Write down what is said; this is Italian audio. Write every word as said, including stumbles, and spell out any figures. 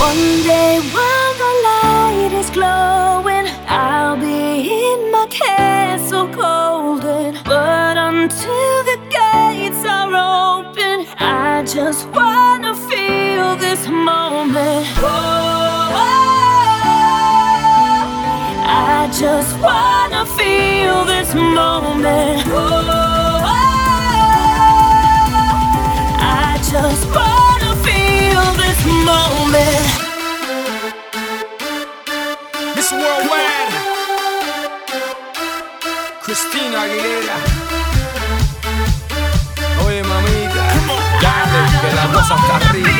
One day while the light is glowing, I'll be in my castle golden. But until the gates are open, I just wanna feel this moment. Oh, I just wanna feel this moment. Oh, I just wanna feel this moment. Miss Worldwide, Christina Aguilera. Oye mamita, dale que la cosa está arriba.